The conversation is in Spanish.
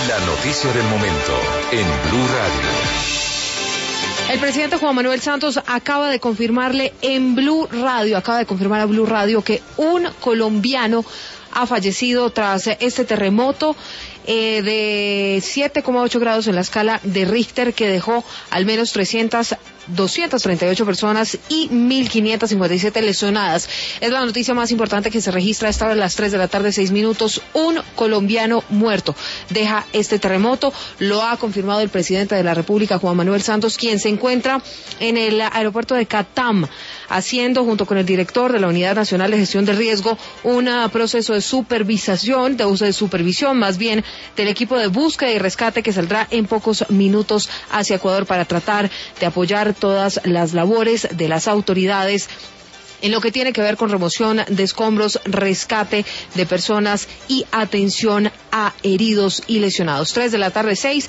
La noticia del momento en Blue Radio. El presidente Juan Manuel Santos acaba de confirmar a Blue Radio que un colombiano ha fallecido tras este terremoto de 7,8 grados en la escala de Richter, que dejó al menos 238 personas y 1.557 lesionadas. Es la noticia más importante que se registra a esta hora, a las 3 de la tarde, 6 minutos. Un colombiano muerto deja este terremoto. Lo ha confirmado el presidente de la República, Juan Manuel Santos, quien se encuentra en el aeropuerto de Catam, haciendo, junto con el director de la Unidad Nacional de Gestión de Riesgo, un proceso de supervisión, más bien, del equipo de búsqueda y rescate que saldrá en pocos minutos hacia Ecuador para tratar de apoyar todas las labores de las autoridades en lo que tiene que ver con remoción de escombros, rescate de personas y atención a heridos y lesionados. 3 de la tarde, 6.